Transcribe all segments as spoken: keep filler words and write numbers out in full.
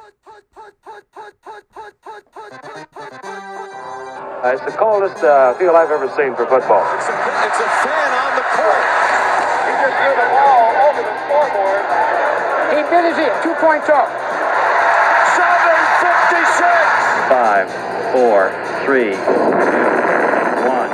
Uh, it's the coldest uh, field I've ever seen for football. It's a, it's a fan on the court. He just threw the ball over the scoreboard. He did his ear. Two points off. seven fifty-six. Five, four, three, one.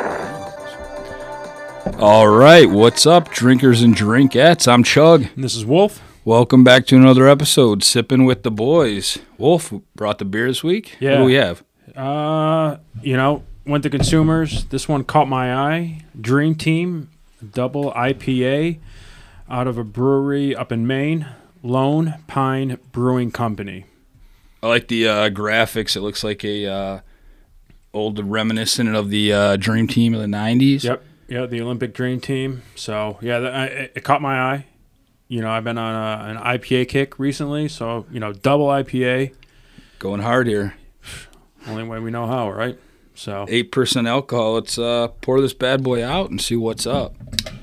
All right, what's up, drinkers and drinkettes? I'm Chug. And this is Wolf. Welcome back to another episode, Sipping with the Boys. Wolf brought the beer this week. Yeah. What do we have? Uh, you know, went to Consumers. This one caught my eye. Dream Team Double I P A out of a brewery up in Maine, Lone Pine Brewing Company. I like the uh, graphics. It looks like a uh, old reminiscent of the uh, Dream Team of the nineties. Yep. Yeah, the Olympic Dream Team. So, yeah, that, I, it caught my eye. You know, I've been on a, an I P A kick recently, so, you know, double I P A. Going hard here. Only way we know how, right? So eight percent alcohol. Let's uh, pour this bad boy out and see what's up.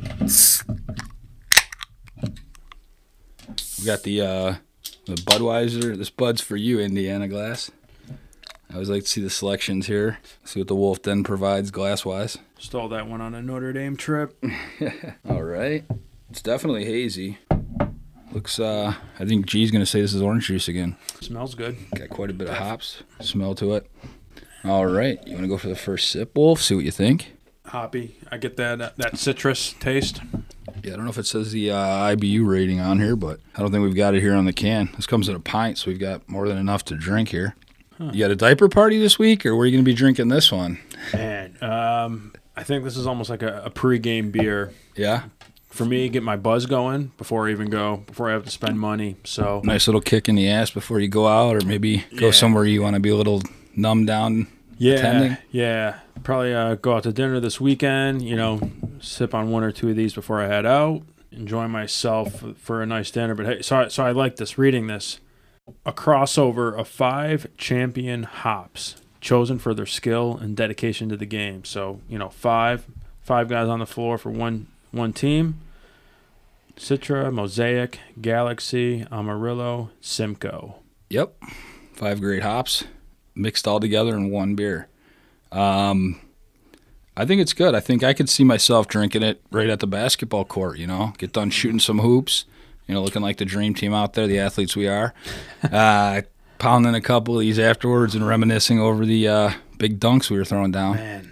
We got the uh, the Budweiser. This Bud's for you, Indiana Glass. I always like to see the selections here. See what the Wolf Den provides glass-wise. stole that one on a Notre Dame trip. All right. It's definitely hazy. Looks, uh, I think G's going to say this is orange juice again. Smells good. Got quite a bit of hops smell to it. All right. You want to go for the first sip, Wolf? See what you think? Hoppy. I get that that citrus taste. Yeah, I don't know if it says the uh, I B U rating on here, but I don't think we've got it here on the can. This comes in a pint, so we've got more than enough to drink here. Huh. You got a diaper party this week, or were you going to be drinking this one? Man, um, I think this is almost like a, a pre-game beer. Yeah? For me, get my buzz going before I even go, before I have to spend money. So nice little kick in the ass before you go out, or maybe go yeah. somewhere you want to be a little numbed down. Yeah, attending. yeah. Probably uh, go out to dinner this weekend. You know, sip on one or two of these before I head out. Enjoy myself for a nice dinner. But hey, so I, so I like this. Reading this, a crossover of five champion hops chosen for their skill and dedication to the game. So you know, five five guys on the floor for one. One team: Citra, Mosaic, Galaxy, Amarillo, Simcoe. Yep. Five great hops mixed all together in one beer. Um, I think it's good. I think I could see myself drinking it right at the basketball court, you know, get done shooting some hoops, you know, looking like the dream team out there, the athletes we are. Uh, pounding a couple of these afterwards and reminiscing over the uh, big dunks we were throwing down. Man.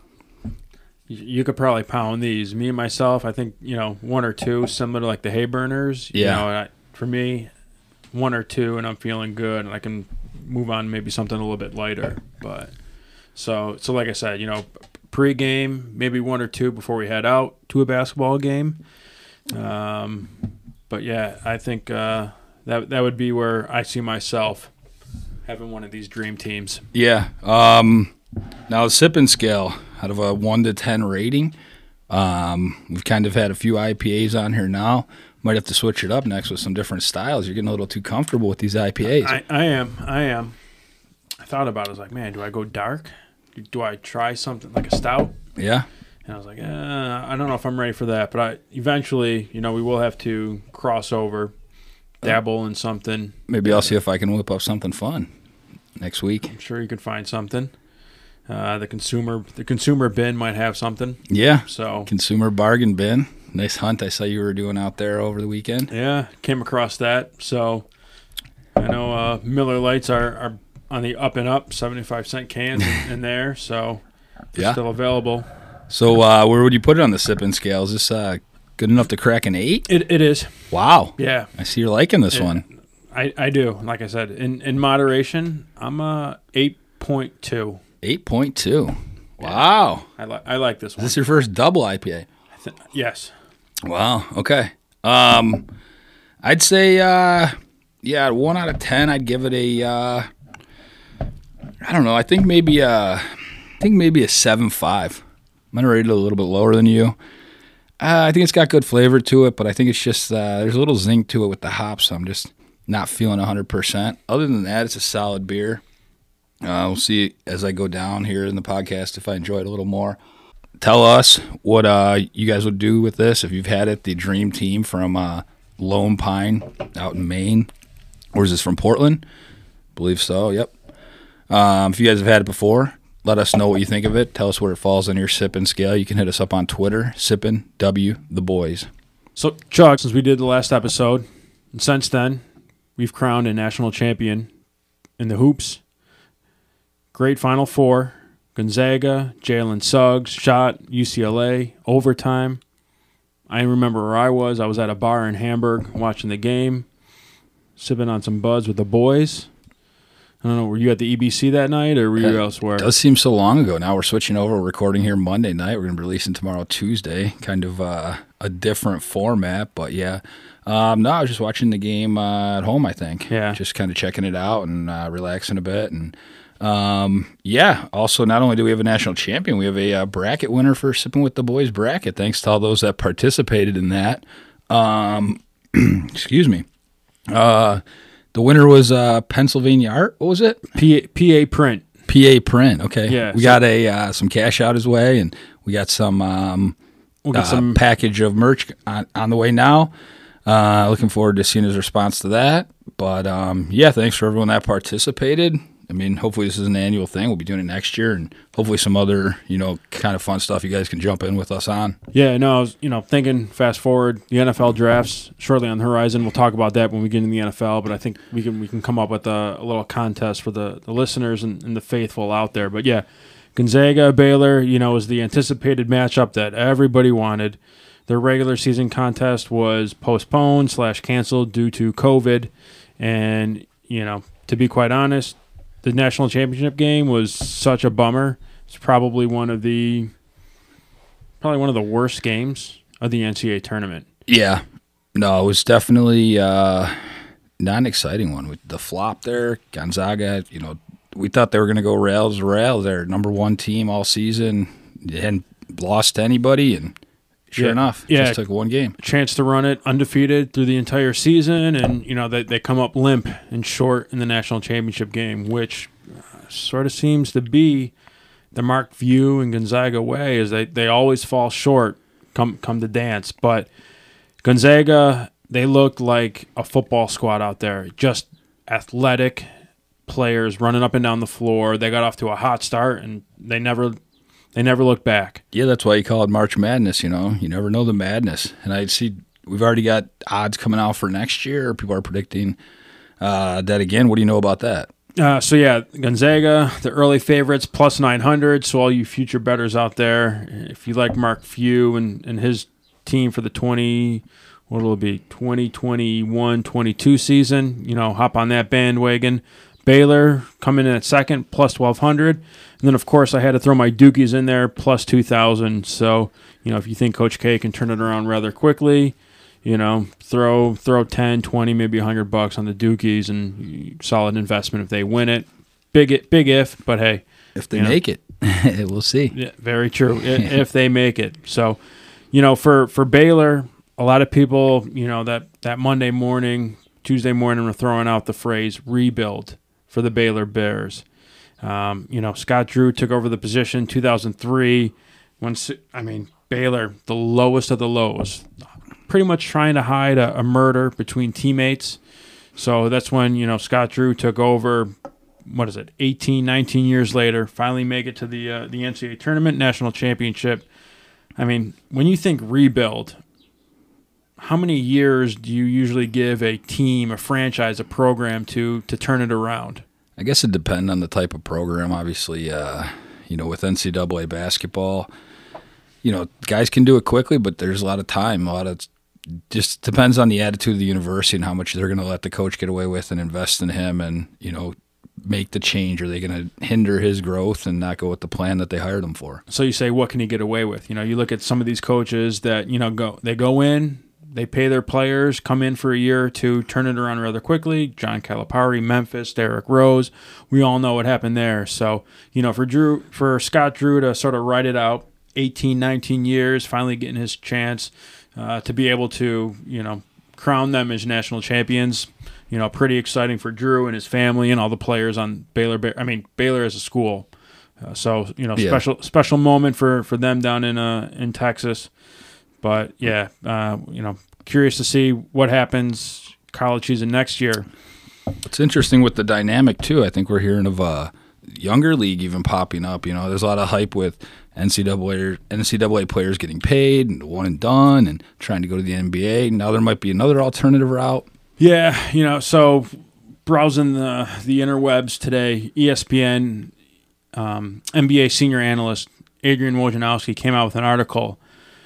You could probably pound these. Me and myself, I think, you know, one or two, similar to like the hay burners. Yeah. You know, I, for me, one or two, and I'm feeling good, and I can move on to maybe something a little bit lighter. But so, so like I said, you know, pre-game, maybe one or two before we head out to a basketball game. Um, but yeah, I think uh, that that would be where I see myself having one of these dream teams. Yeah. Um, now the sipping scale. Out of a one to ten rating, um, we've kind of had a few I P As on here now. Might have to switch it up next with some different styles. You're getting a little too comfortable with these I P As. I, I am. I am. I thought about it. I was like, man, do I go dark? Do I try something like a stout? Yeah. And I was like, eh, I don't know if I'm ready for that. But I eventually, you know, we will have to cross over, dabble in something. Maybe I'll see if I can whip up something fun next week. I'm sure you could find something. Uh, the consumer the consumer bin might have something. Yeah. So consumer bargain bin. Nice hunt I saw you were doing out there over the weekend. Yeah, came across that. So I know uh, Miller Lights are, are on the up and up, seventy-five cent cans in, in there. So they're yeah. still available. So uh, where would you put it on the sipping scale? Is this uh, good enough to crack an eight? It It is. Wow. Yeah. I see you're liking this it, one. I, I do. Like I said, in, in moderation, I'm a eight point two. eight point two. Wow. I like I like this Is one. this your first double I P A? I th- yes. Wow. Okay. Um, I'd say, uh, yeah, one out of ten. I'd give it a. Uh, I don't know. I think maybe a. I think maybe a seven five. I'm gonna rate it a little bit lower than you. Uh, I think it's got good flavor to it, but I think it's just uh, there's a little zing to it with the hops. So I'm just not feeling one hundred percent. Other than that, it's a solid beer. Uh, we'll see as I go down here in the podcast if I enjoy it a little more. Tell us what uh, you guys would do with this if you've had it. The Dream Team from uh, Lone Pine out in Maine, or is this from Portland? Believe so, yep. Um, if you guys have had it before, let us know what you think of it. Tell us where it falls on your sipping scale. You can hit us up on Twitter, sippin' W the boys. So, Chuck, since we did the last episode, and since then, we've crowned a national champion in the hoops. Great Final Four. Gonzaga, Jalen Suggs, shot, U C L A, overtime. I remember where I was. I was at a bar in Hamburg watching the game, sipping on some buds with the boys. I don't know, were you at the E B C that night or were you It elsewhere? does seem so long ago. Now we're switching over. We're recording here Monday night. We're going to be releasing tomorrow, Tuesday. Kind of uh, a different format, but yeah. Um, no, I was just watching the game uh, at home, I think. Yeah. Just kind of checking it out and uh, relaxing a bit. And um, yeah, also not only do we have a national champion, we have a uh, bracket winner for Sipping with the Boys bracket. Thanks to all those that participated in that. Um, excuse me. Uh, the winner was uh, Pennsylvania Art. What was it? P A, P A Print. P A Print. Okay. Yeah, We so- got a uh, some cash out his way, and we got some um, We'll get uh, some package of merch on, on the way now. Uh, looking forward to seeing his response to that. But um, yeah, thanks for everyone that participated. I mean, hopefully this is an annual thing. We'll be doing it next year, and hopefully some other, you know, kind of fun stuff you guys can jump in with us on. Yeah, no, I was, you know, thinking fast forward, the N F L drafts shortly on the horizon. We'll talk about that when we get in the N F L, but I think we can we can come up with a, a little contest for the, the listeners and, and the faithful out there. But yeah, Gonzaga, Baylor, you know, was the anticipated matchup that everybody wanted. Their regular season contest was postponed slash canceled due to COVID. And, you know, to be quite honest, the national championship game was such a bummer. It's probably one of the probably one of the worst games of the N C double A tournament. Yeah. No, it was definitely uh, not an exciting one. With the flop there, Gonzaga, you know, we thought they were going to go rails to rails. They're number one team all season. They hadn't lost to anybody, and sure Yeah. enough, Yeah. just took one game. Chance to run it undefeated through the entire season, and you know they they come up limp and short in the national championship game, which uh, sort of seems to be the Mark Few and Gonzaga way, is they, they always fall short come come to dance. But Gonzaga, they looked like a football squad out there, just athletic players running up and down the floor. They got off to a hot start, and they never they never looked back. Yeah, that's why you call it March Madness, you know. You never know the madness. And I see we've already got odds coming out for next year. People are predicting uh, that again. What do you know about that? Uh, so, yeah, Gonzaga, the early favorites, plus nine hundred. So, all you future bettors out there, if you like Mark Few and, and his team for the twenty, what will it be, twenty twenty-one twenty-two season, you know, hop on that bandwagon. Baylor coming in at second, plus twelve hundred. And then, of course, I had to throw my Dukies in there, plus two thousand. So, you know, if you think Coach K can turn it around rather quickly, you know, throw throw ten, twenty, maybe one hundred bucks on the Dukies, and solid investment if they win it. Big big if, but hey. If they you know, make it, we'll see. Yeah, very true, i- if they make it. So, you know, for, for Baylor, a lot of people, you know, that, that Monday morning, Tuesday morning, were throwing out the phrase rebuild for the Baylor Bears. Um, you know, Scott Drew took over the position two thousand three. When I mean, Baylor, the lowest of the lows, pretty much trying to hide a, a murder between teammates. So that's when, you know, Scott Drew took over, what is it, eighteen, nineteen years later, finally make it to the uh, the N C double A tournament, national championship. I mean, when you think rebuild, how many years do you usually give a team, a franchise, a program to to turn it around? I guess it depends on the type of program. Obviously, uh, you know, with N C double A basketball, you know, guys can do it quickly, but there's a lot of time. A lot of just depends on the attitude of the university and how much they're going to let the coach get away with and invest in him, and you know, make the change. Are they going to hinder his growth and not go with the plan that they hired him for? So you say, what can he get away with? You know, you look at some of these coaches that, you know, go they go in, they pay their players, come in for a year or two, turn it around rather quickly. John Calipari, Memphis, Derrick Rose. We all know what happened there. So, you know, for Drew, for Scott Drew to sort of ride it out, eighteen, nineteen years, finally getting his chance uh, to be able to, you know, crown them as national champions. You know, pretty exciting for Drew and his family and all the players on Baylor. I mean, Baylor as a school. Uh, so, you know, Yeah. special special moment for, for them down in uh, in Texas. But, yeah, uh, you know, curious to see what happens college season next year. It's interesting with the dynamic too. I think we're hearing of a younger league even popping up. You know, there's a lot of hype with N C double A N C double A players getting paid and one and done and trying to go to the N B A. Now there might be another alternative route. Yeah, you know, so browsing the the interwebs today, E S P N um, N B A senior analyst Adrian Wojnarowski came out with an article.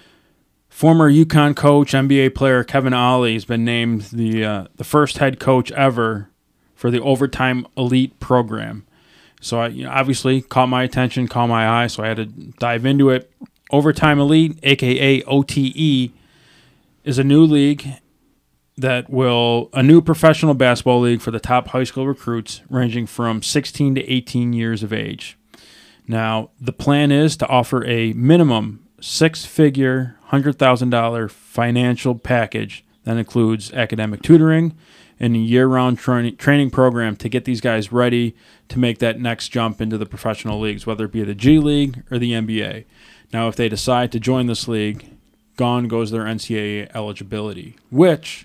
Former UConn coach, N B A player Kevin Ollie has been named the uh, the first head coach ever for the Overtime Elite program. So I you know, obviously caught my attention, caught my eye, so I had to dive into it. Overtime Elite, a k a. O T E, is a new league that will a new professional basketball league for the top high school recruits ranging from sixteen to eighteen years of age. Now, the plan is to offer a minimum six-figure, one hundred thousand dollars financial package that includes academic tutoring and a year-round tra- training program to get these guys ready to make that next jump into the professional leagues, whether it be the G League or the N B A. Now, if they decide to join this league, gone goes their N C double A eligibility, which,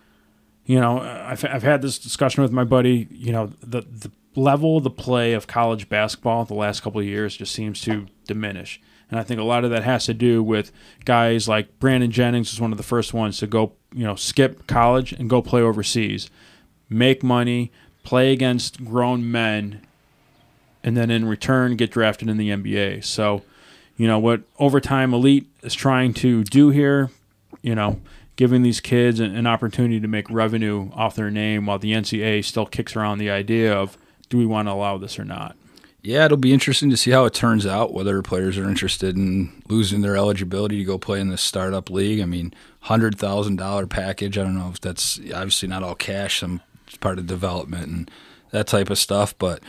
you know, I've, I've had this discussion with my buddy. You know, the, the level of the play of college basketball the last couple of years just seems to diminish. And I think a lot of that has to do with guys like Brandon Jennings was one of the first ones to go, you know, skip college and go play overseas, make money, play against grown men, and then in return get drafted in the N B A. So, you know, what Overtime Elite is trying to do here, you know, giving these kids an, an opportunity to make revenue off their name while the N C double A still kicks around the idea of, do we want to allow this or not? Yeah, it'll be interesting to see how it turns out, whether players are interested in losing their eligibility to go play in this startup league. I mean, one hundred thousand dollars package, I don't know if that's obviously not all cash, some it's part of development and that type of stuff. But,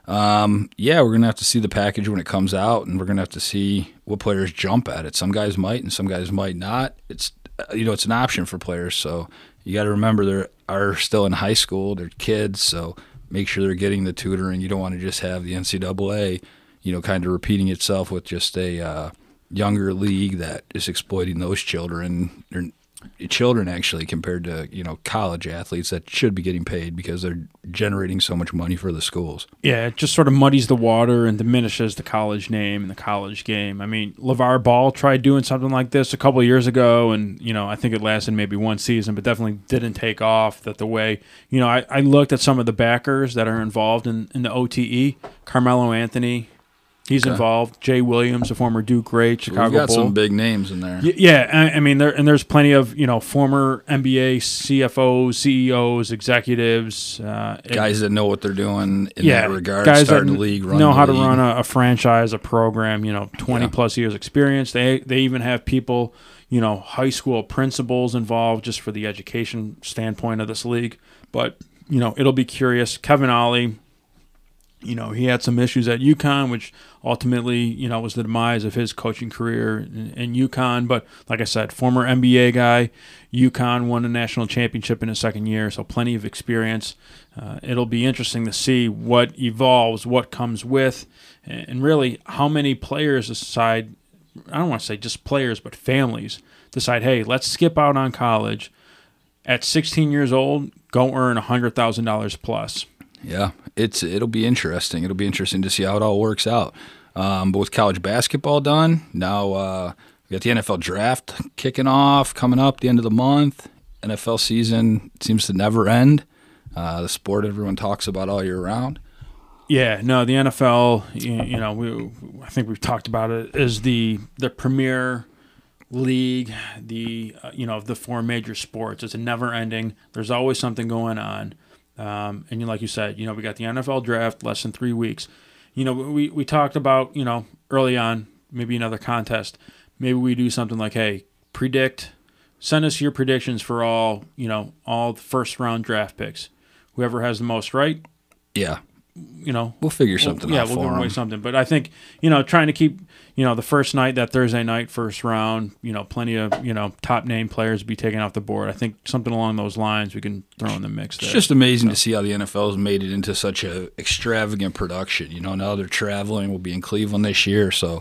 um, yeah, we're going to have to see the package when it comes out, and we're going to have to see what players jump at it. Some guys might and some guys might not. It's, you know, it's an option for players, so you got to remember they are still in high school. They're kids, so make sure they're getting the tutoring. You don't want to just have the N C double A, you know, kind of repeating itself with just a uh, younger league that is exploiting those children, or children actually, compared to, you know, college athletes that should be getting paid because they're generating so much money for the schools. Yeah, it just sort of muddies the water and diminishes the college name and the college game. I mean, LeVar Ball tried doing something like this a couple of years ago, and, you know, I think it lasted maybe one season, but definitely didn't take off that the way, you know, I, I looked at some of the backers that are involved in, in the O T E. Carmelo Anthony, he's okay. involved. Jay Williams, a former Duke great, Chicago We've got Bull. some big names in there. Y- yeah, I, I mean, there and there's plenty of, you know, former N B A C F Os, C E Os, executives, uh, guys that know what they're doing in yeah, that regard. Guys starting that the league, run know the how league. to run a, a franchise, a program. You know, twenty Yeah. plus years experience. They they even have people, you know, high school principals involved just for the education standpoint of this league. But you know, it'll be curious. Kevin Ollie, you know, he had some issues at UConn, which ultimately, you know, was the demise of his coaching career in, in UConn. But like I said, former N B A guy, UConn won a national championship in his second year, so plenty of experience. Uh, it'll be interesting to see what evolves, what comes with, and really how many players decide, I don't want to say just players, but families decide, hey, let's skip out on college. At sixteen years old, go earn one hundred thousand dollars plus. Yeah, it's it'll be interesting. It'll be interesting to see how it all works out. Um, but with college basketball done, now uh, we got the N F L draft kicking off, coming up the end of the month. N F L season seems to never end. Uh, the sport everyone talks about all year round. Yeah, no, the N F L, you, you know, we I think we've talked about it, is the the premier league, the uh, you know, the four major sports. It's a never ending. There's always something going on. Um, and like you said, you know, we got the N F L draft less than three weeks. You know, we, we talked about, you know, early on, maybe another contest. Maybe we do something like, hey, predict, send us your predictions for all, you know, all the first round draft picks. Whoever has the most right. Yeah. You know, we'll figure something we'll, out yeah, for we'll give away them. something. But I think, you know, trying to keep, you know, the first night, that Thursday night, first round, you know, plenty of, you know, top name players be taken off the board. I think something along those lines we can throw in the mix there. It's just amazing so. to see how the N F L has made it into such a extravagant production. You know, now they're traveling. We'll be in Cleveland this year. So,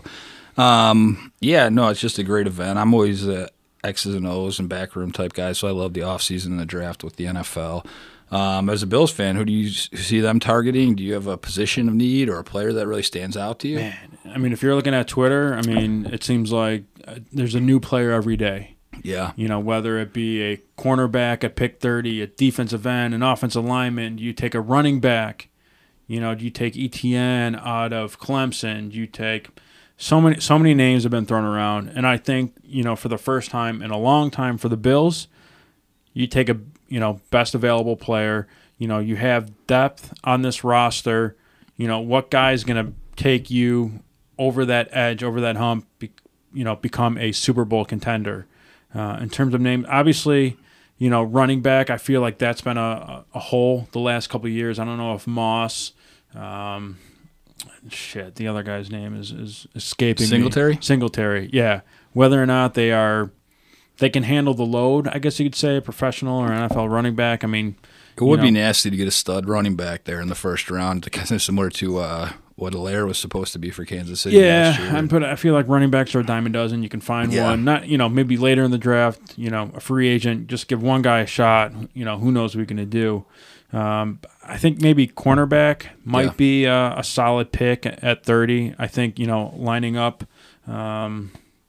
um, yeah, no, it's just a great event. I'm always a X's and O's and backroom type guy, so I love the offseason and the draft with the N F L. Um, as a Bills fan, who do you see them targeting? Do you have a position of need or a player that really stands out to you? Man, I mean, if you're looking at Twitter, I mean, it seems like uh, there's a new player every day. Yeah. You know, whether it be a cornerback at pick thirty, a defensive end, an offensive lineman, you take a running back, you know, you take E T N out of Clemson, you take so many so many names have been thrown around. And I think, you know, for the first time in a long time for the Bills, you take a, you know, best available player. You know, you have depth on this roster. You know, what guy's going to take you over that edge, over that hump, be, you know, become a Super Bowl contender. Uh, in terms of name, obviously, you know, running back, I feel like that's been a, a hole the last couple of years. I don't know if Moss, um, shit, the other guy's name is, is escaping Singletary? me. Singletary, yeah. Whether or not they are, they can handle the load, I guess you could say, a professional or an N F L running back. I mean, it would know, be nasty to get a stud running back there in the first round, kind of similar to uh, what Allaire was supposed to be for Kansas City last year. Yeah, I'm put, I feel like running backs are a dime a dozen. You can find Yeah. one, not, you know, maybe later in the draft, you know, a free agent, just give one guy a shot. You know, who knows what we're going to do. Um, I think maybe cornerback might Yeah. be a, a solid pick at thirty. I think, you know, lining up um,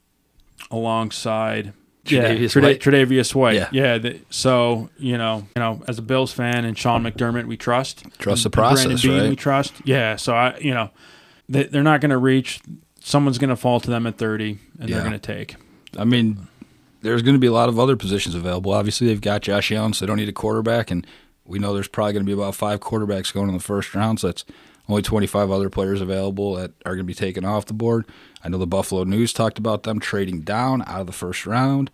alongside Tre'Davious yeah, White. Tre'Davious White. Yeah. Yeah. The, so, you know, you know, as a Bills fan and Sean McDermott, we trust. Trust the And Brandon process, Beane, right? we trust. Yeah. So, I, you know, they, they're not going to reach. Someone's going to fall to them at thirty, and Yeah. they're going to take. I mean, there's going to be a lot of other positions available. Obviously, they've got Josh Allen, so they don't need a quarterback, and we know there's probably going to be about five quarterbacks going in the first round, so that's only twenty-five other players available that are going to be taken off the board. I know the Buffalo News talked about them trading down out of the first round.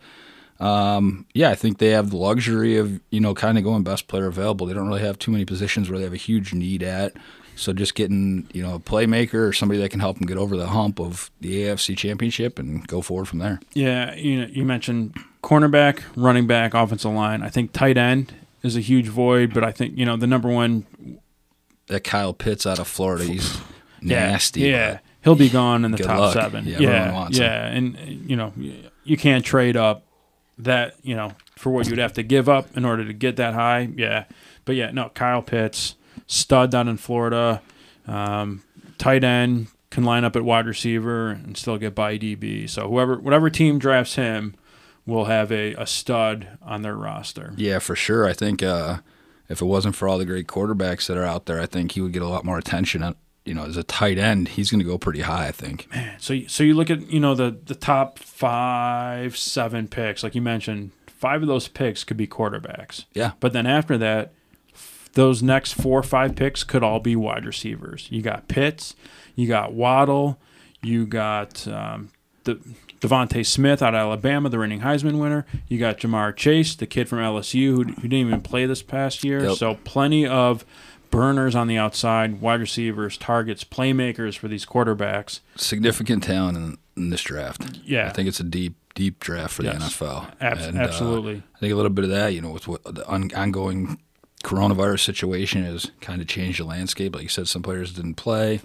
Um, yeah, I think they have the luxury of, you know, kind of going best player available. They don't really have too many positions where they have a huge need at. So just getting, you know, a playmaker or somebody that can help them get over the hump of the A F C Championship and go forward from there. Yeah, you know, you mentioned cornerback, running back, offensive line. I think tight end is a huge void, but I think, you know, the number one That Kyle Pitts out of Florida, he's yeah, nasty. Yeah, but he'll be gone in the good top luck. seven. Yeah, Yeah, everyone wants yeah, and you know, you can't trade up that, you know, for what you'd have to give up in order to get that high. Yeah, but yeah, no, Kyle Pitts, stud down in Florida, um, tight end, can line up at wide receiver and still get by D B. So whoever, whatever team drafts him, will have a, a stud on their roster. Yeah, for sure. I think uh, if it wasn't for all the great quarterbacks that are out there, I think he would get a lot more attention. You know, as a tight end, he's going to go pretty high, I think. Man, so so you look at, you know, the the top five, seven picks, like you mentioned, five of those picks could be quarterbacks. Yeah. But then after that, those next four or five picks could all be wide receivers. You got Pitts, you got Waddle, you got um, the Devontae Smith out of Alabama, the reigning Heisman winner. You got Jamar Chase, the kid from L S U who, who didn't even play this past year. Yep. So plenty of burners on the outside, wide receivers, targets, playmakers for these quarterbacks. Significant talent in, in this draft. Yeah. I think it's a deep, deep draft for Yes. the N F L. Ab- And, uh, absolutely. I think a little bit of that, you know, with what the on- ongoing coronavirus situation has kind of changed the landscape. Like you said, some players didn't play.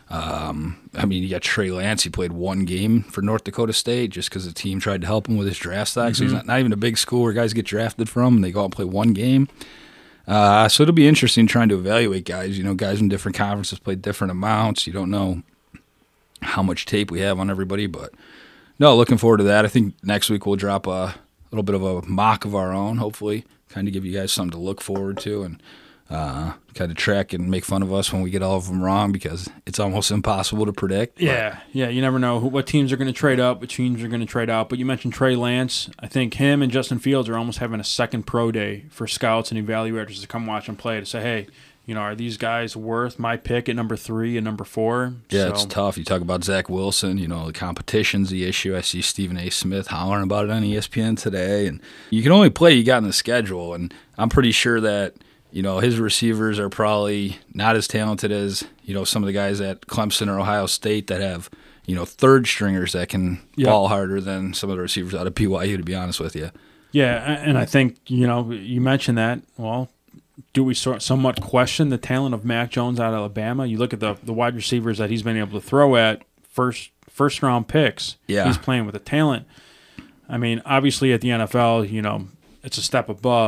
Um, I mean, you got Trey Lance. He played one game for North Dakota State just because the team tried to help him with his draft stock. Mm-hmm. So he's not, not even a big school where guys get drafted from, and they go out and play one game. Uh, so it'll be interesting trying to evaluate guys. You know, guys in different conferences play different amounts. You don't know how much tape we have on everybody, but no, looking forward to that. I think next week we'll drop a little bit of a mock of our own, hopefully, kind of give you guys something to look forward to and uh, kind of track and make fun of us when we get all of them wrong because it's almost impossible to predict. But Yeah, yeah. You never know who, what teams are going to trade up, what teams are going to trade out. But you mentioned Trey Lance. I think him and Justin Fields are almost having a second pro day for scouts and evaluators to come watch them play to say, hey, you know, are these guys worth my pick at number three and number four? Yeah, So- it's tough. You talk about Zach Wilson, you know, the competition's the issue. I see Stephen A. Smith hollering about it on E S P N today. And you can only play you got in the schedule. And I'm pretty sure that, you know, his receivers are probably not as talented as, you know, some of the guys at Clemson or Ohio State that have, you know, third stringers that can Yeah. ball harder than some of the receivers out of B Y U, to be honest with you. Yeah, and I think, you know, you mentioned that. Well, do we sort somewhat question the talent of Mac Jones out of Alabama? You look at the the wide receivers that he's been able to throw at first first round picks. Yeah. He's playing with the talent. I mean, obviously at the N F L, you know, it's a step above,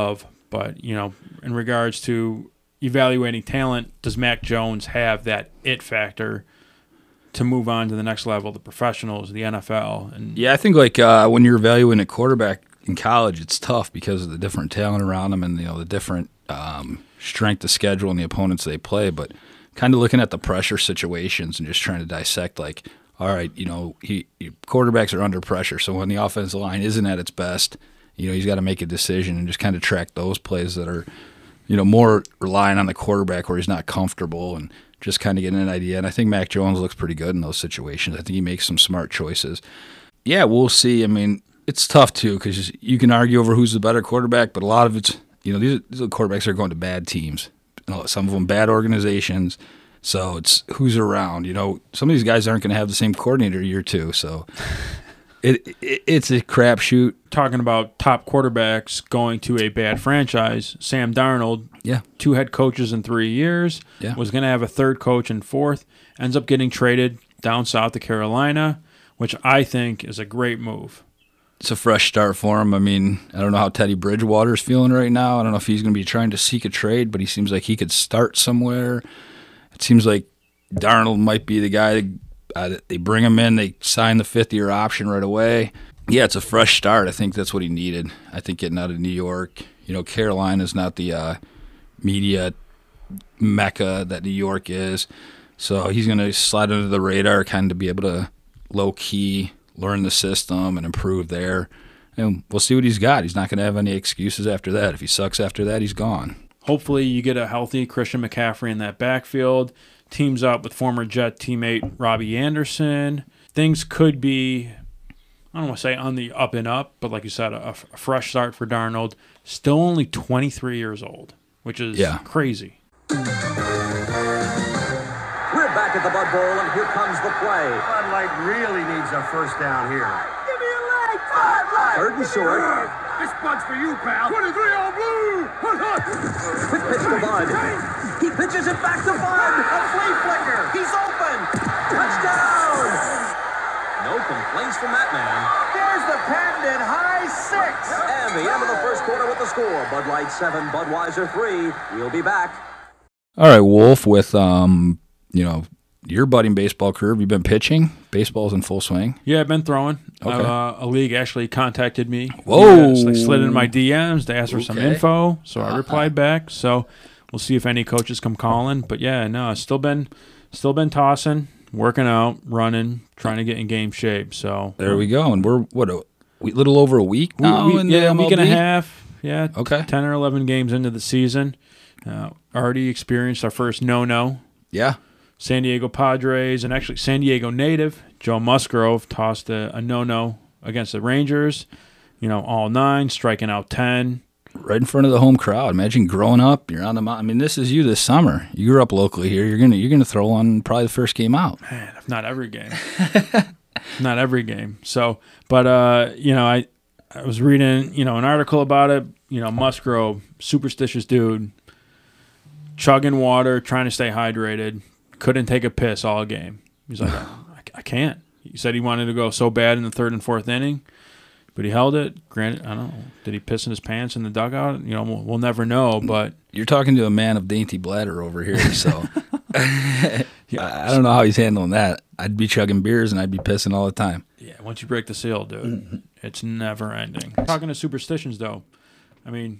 But, you know, in regards to evaluating talent, does Mac Jones have that it factor to move on to the next level, the professionals, the N F L? And Yeah, I think like uh, when you're evaluating a quarterback in college, it's tough because of the different talent around them and, you know, the different um, strength of schedule and the opponents they play. But kind of looking at the pressure situations and just trying to dissect, like, all right, you know, he, he quarterbacks are under pressure. So when the offensive line isn't at its best, you know, he's got to make a decision and just kind of track those plays that are, you know, more relying on the quarterback where he's not comfortable and just kind of getting an idea. And I think Mac Jones looks pretty good in those situations. I think he makes some smart choices. Yeah, we'll see. I mean, it's tough too because you can argue over who's the better quarterback, but a lot of it's, you know, these are, these are quarterbacks that are going to bad teams. You know, some of them bad organizations. So it's who's around. You know, some of these guys aren't going to have the same coordinator year two. So it, it it's a crapshoot. Talking about top quarterbacks going to a bad franchise, Sam Darnold, Yeah. two head coaches in three years, Yeah. was going to have a third coach in fourth, ends up getting traded down south to Carolina, which I think is a great move. It's a fresh start for him. I mean, I don't know how Teddy Bridgewater's feeling right now. I don't know if he's going to be trying to seek a trade, but he seems like he could start somewhere. It seems like Darnold might be the guy. To, uh, they bring him in, they sign the fifth-year option right away. Yeah, it's a fresh start. I think that's what he needed. I think getting out of New York, you know, Carolina's not the uh, media mecca that New York is. So he's going to slide under the radar, kind of be able to low-key learn the system and improve there. And we'll see what he's got. He's not going to have any excuses after that. If he sucks after that, he's gone. Hopefully you get a healthy Christian McCaffrey in that backfield. Teams up with former Jet teammate Robbie Anderson. Things could be, I don't want to say on the up and up, but like you said, a, a fresh start for Darnold. Still only twenty-three years old, which is Yeah. crazy. We're back at the Bud Bowl, and here comes the play. Bud Light really needs a first down here. Give me a leg, Bud Light. Third and short. This Bud's for you, pal. twenty-three on blue. Quick pitch to Bud. He pitches it back to Bud. A flea flicker. He's open. Touchdown. No complaints from that man. There's the patented high six. And the end of the first quarter with the score. Bud Light seven, Budweiser three. We'll be back. All right, Wolf, with, um, you know, your budding baseball career, have you been pitching? Baseball's in full swing. Yeah, I've been throwing. Okay. Uh, a league actually contacted me. Whoa. Yes, they slid into my D Ms. They asked for some Okay. info, so I replied back. So we'll see if any coaches come calling. But yeah, no, I've still been, still been tossing, working out, running, trying to get in game shape. So There we go. And we're, what, a we- little over a week We- now we- in the yeah, a week and a M L B? half. Yeah, Okay. ten or eleven games into the season. Uh, already experienced our first no-no. Yeah. San Diego Padres, and actually San Diego native Joe Musgrove tossed a, a no-no against the Rangers. You know, all nine, striking out ten. Right in front of the home crowd. Imagine growing up, you're on the mountain. I mean, this is you this summer. You grew up locally here. You're gonna you're gonna throw on probably the first game out. Man, if not every game. Not every game. So, but, uh, you know, I, I was reading, you know, an article about it. You know, Musgrove, superstitious dude, chugging water, trying to stay hydrated, couldn't take a piss all game. He's like, I, I can't. He said he wanted to go so bad in the third and fourth inning, but he held it. Granted, I don't know. Did he piss in his pants in the dugout? You know, we'll, we'll never know, but. You're talking to a man of dainty bladder over here, so I, I don't know how he's handling that. I'd be chugging beers and I'd be pissing all the time. Yeah, once you break the seal, dude, it's never ending. Talking to superstitions, though, I mean,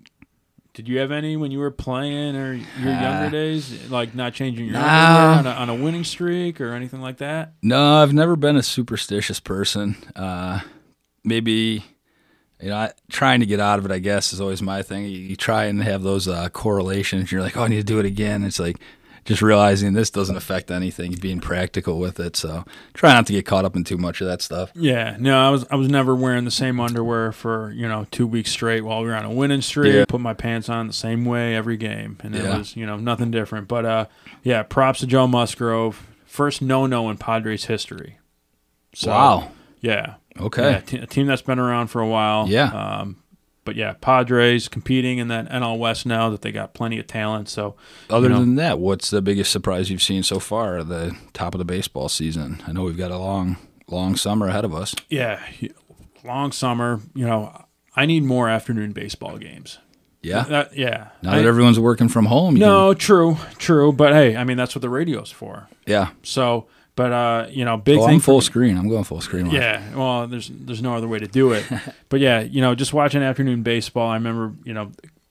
did you have any when you were playing or your Uh, younger days, like not changing your no. underwear on a, on a winning streak or anything like that? No, I've never been a superstitious person. Uh, maybe, you know, I, trying to get out of it, I guess, is always my thing. You, you try and have those uh, correlations. You're like, oh, I need to do it again. It's like just realizing this doesn't affect anything, being practical with it. So try not to get caught up in too much of that stuff. Yeah, no, I was I was never wearing the same underwear for, you know, two weeks straight while we were on a winning streak. Yeah. Put my pants on the same way every game, and it Yeah. was, you know, nothing different. But, uh, yeah, props to Joe Musgrove. First no-no in Padres history. So, Wow. Yeah. Okay. Yeah, te- a team that's been around for a while. Yeah. Um, but, yeah, Padres competing in that N L West now that they got plenty of talent. So, Other you know, than that, what's the biggest surprise you've seen so far at the top of the baseball season? I know we've got a long, long summer ahead of us. yeah, long summer, you know, I need more afternoon baseball games. Yeah. That, yeah. Now I- that everyone's working from home. You No, true, true. But hey, I mean, that's what the radio's for. can, yeah. So, but, uh, you know, big Oh, thing I'm for full me- screen. I'm going full screen. Live. Yeah, well, there's there's no other way to do it. But yeah, you know, just watching afternoon baseball, I remember, you know,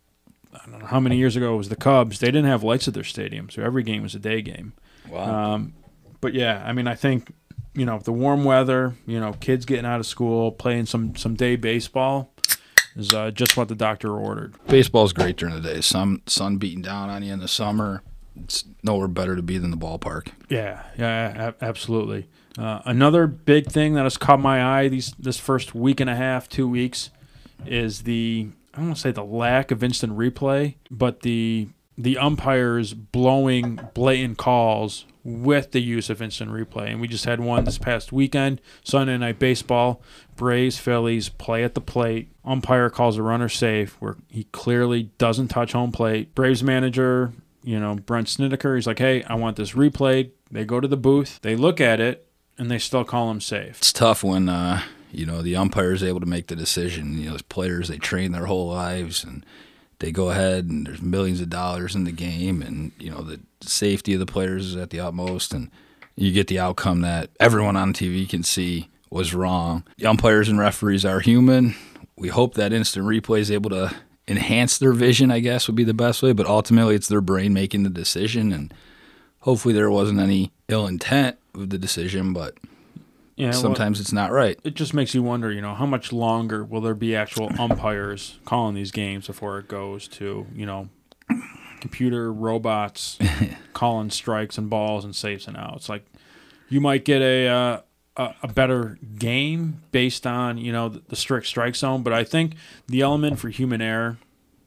I don't know how many years ago it was the Cubs. They didn't have lights at their stadium, so every game was a day game. Wow. Um, but yeah, I mean, I think, you know, the warm weather, you know, kids getting out of school, playing some some day baseball is uh, just what the doctor ordered. Baseball's great during the day. Sun, sun beating down on you in the summer. It's nowhere better to be than the ballpark. Yeah, yeah, a- absolutely. Uh, another big thing that has caught my eye these this first week and a half, two weeks, is the I don't want to say the lack of instant replay, but the the umpires blowing blatant calls with the use of instant replay. And we just had one this past weekend, Sunday Night Baseball, Braves, Phillies, play at the plate. Umpire calls a runner safe where he clearly doesn't touch home plate. Braves manager, you know, Brent Snedeker, he's like, hey, I want this replayed. They go to the booth, they look at it, and they still call him safe. It's tough when, uh, you know, the umpire is able to make the decision. You know, as players, they train their whole lives, and they go ahead, and there's millions of dollars in the game, and, you know, the safety of the players is at the utmost, and you get the outcome that everyone on T V can see was wrong. The umpires and referees are human. We hope that instant replay is able to enhance their vision, I guess, would be the best way, but ultimately it's their brain making the decision, and hopefully there wasn't any ill intent with the decision, but Yeah, well, sometimes it's not right. it just makes you wonder, you know, how much longer will there be actual umpires calling these games before it goes to, you know, computer robots calling strikes and balls and safes and outs? Like, you might get a uh, a, a better game based on, you know, the, the strict strike zone, but I think the element for human error,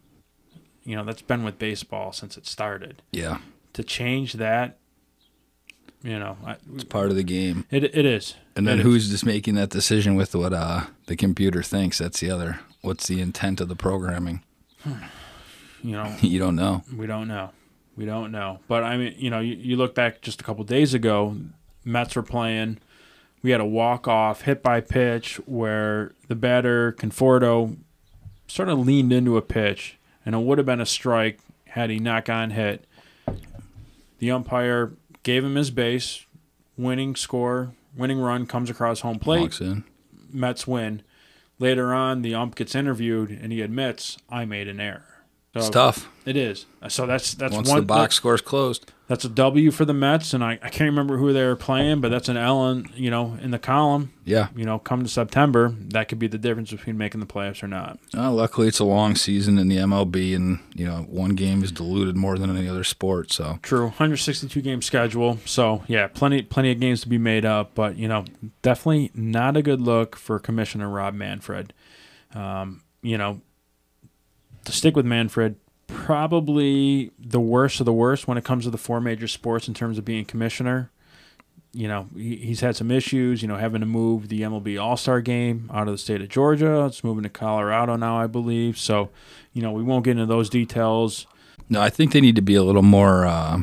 you know, that's been with baseball since it started. Yeah, To change that, you know, I, it's part of the game. it it is. And then It is. who's just making that decision with what uh, the computer thinks? That's the other. What's the intent of the programming? you know, You don't know. we don't know. We don't know. But, I mean, you know, you, you look back just a couple days ago, Mets were playing. We had a walk-off hit by pitch where the batter, Conforto, sort of leaned into a pitch, and it would have been a strike had he not gone hit. The umpire gave him his base, winning score, winning run comes across home plate. Walks in. Mets win. Later on, the ump gets interviewed, and he admits, I made an error. So It's tough. It is. So that's that's Once one the box that- score's closed. that's a W for the Mets, and I, I can't remember who they were playing, but that's an L in, you know, in the column. Yeah. You know, come to September, that could be the difference between making the playoffs or not. Uh, luckily, it's a long season in the M L B, and you know, one game is diluted more than any other sport. So True, one hundred sixty-two game schedule. So yeah, plenty plenty of games to be made up, but you know, definitely not a good look for Commissioner Rob Manfred. Um, you know, to stick with Manfred, probably the worst of the worst when it comes to the four major sports in terms of being commissioner. You know, he, he's had some issues, you know, having to move the M L B All-Star game out of the state of Georgia. It's moving to Colorado now, I believe. So, you know, we won't get into those details. no, I think they need to be a little more, uh,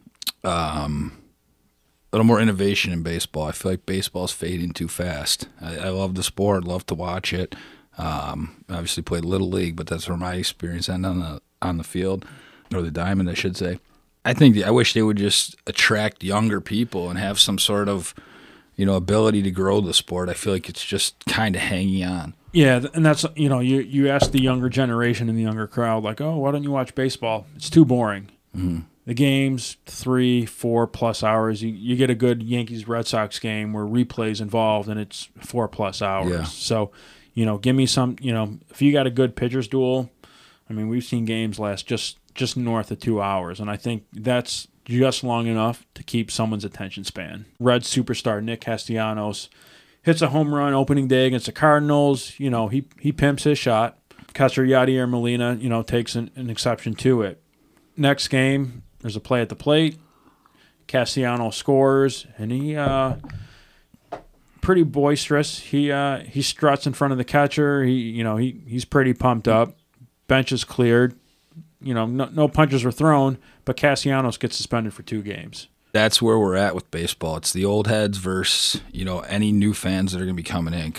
um, a little more innovation in baseball. I feel like baseball's fading too fast. I, I love the sport, love to watch it. Um, obviously played Little League, but that's where my experience ended on the on the field, or the diamond, I should say. I think the, I wish they would just attract younger people and have some sort of, you know, ability to grow the sport. I feel like it's just kind of hanging on. Yeah, and that's, you know, you, you ask the younger generation and the younger crowd, like, oh, why don't you watch baseball? It's too boring. Mm-hmm. The game's three, four plus hours. You, you get a good Yankees-Red Sox game where replay's involved, and it's four plus hours. Yeah. So, you know, give me some, you know, if you got a good pitcher's duel, I mean, we've seen games last just, just north of two hours, and I think that's just long enough to keep someone's attention span. Red superstar Nick Castellanos hits a home run opening day against the Cardinals. You know, he he pimps his shot. Catcher Yadier Molina, you know, takes an, an exception to it. Next game, there's a play at the plate. Castellanos scores, and he uh, pretty boisterous. He uh, he struts in front of the catcher. He you know he he's pretty pumped up. Bench is cleared. You know, no, no punches were thrown, but Castellanos gets suspended for two games. That's where we're at with baseball. It's the old heads versus, you know, any new fans that are going to be coming in, because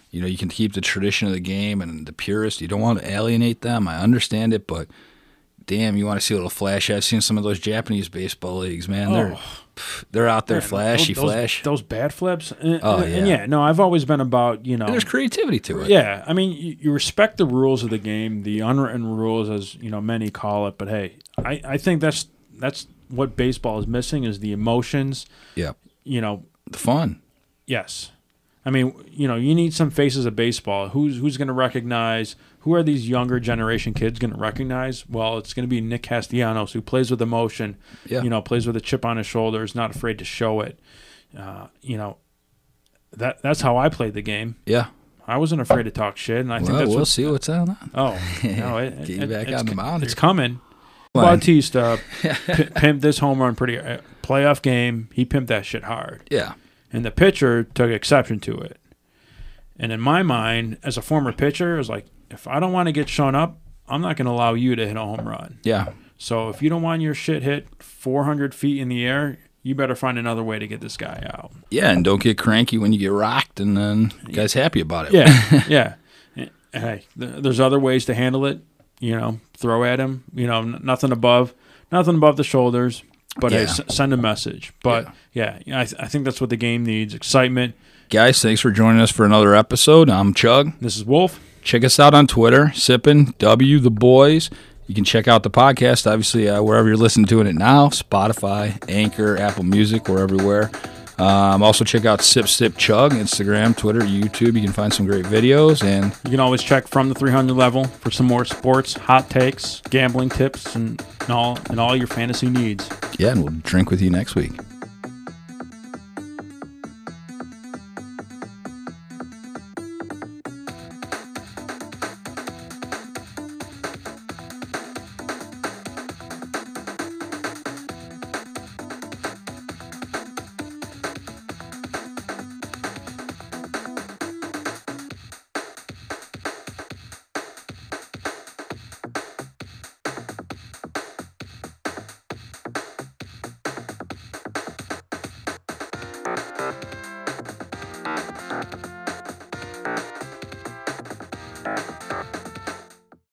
You know, you can keep the tradition of the game and the purists. You don't want to alienate them. I understand it, but damn, you want to see a little flash. I've seen some of those Japanese baseball leagues, man. They're Oh. pff, they're out there, flashy, those, flash. Those bat flips. And, Oh, and- and yeah. yeah, no, I've always been about, you know. And there's creativity to it. Yeah, I mean, you, you respect the rules of the game, the unwritten rules, as you know, many call it. But hey, I, I think that's that's what baseball is missing is the emotions. Yeah. You know, The fun. yes. I mean, you know, you need some faces of baseball. Who's who's going to recognize? Who are these younger generation kids going to recognize? Well, it's going to be Nick Castellanos, who plays with emotion. Yeah. You know, plays with a chip on his shoulder, is not afraid to show it. Uh, you know, that that's how I played the game. Yeah. I wasn't afraid to talk shit, and I think Well, that's we'll what, see what's on that. Oh, no, it, Get you it- back it's, on the co- mound It's here. coming. Line. Bautista p- pimped this home run pretty uh, playoff game. He pimped that shit hard, Yeah. and the pitcher took exception to it. And in my mind, as a former pitcher, it was like, if I don't want to get shown up, I'm not going to allow you to hit a home run. Yeah. So if you don't want your shit hit four hundred feet in the air, you better find another way to get this guy out. Yeah, and don't get cranky when you get rocked, and then the guy's happy about it. Yeah, yeah. And, Hey, th- there's other ways to handle it. You know, throw at him. You know, n- nothing above, nothing above the shoulders. But hey, Yeah. s- send a message. But yeah, yeah I, th- I think that's what the game needs: excitement. Guys, thanks for joining us for another episode. I'm Chug. This is Wolf. Check us out on Twitter, Sippin' W the Boys. You can check out the podcast, obviously, uh, wherever you're listening to it now, Spotify, Anchor, Apple Music, we're everywhere. Um, also, check out Sip Sip Chug, Instagram, Twitter, YouTube. You can find some great videos. And You can always check From the three hundred level for some more sports, hot takes, gambling tips, and, and all and all your fantasy needs. yeah, and we'll drink with you next week.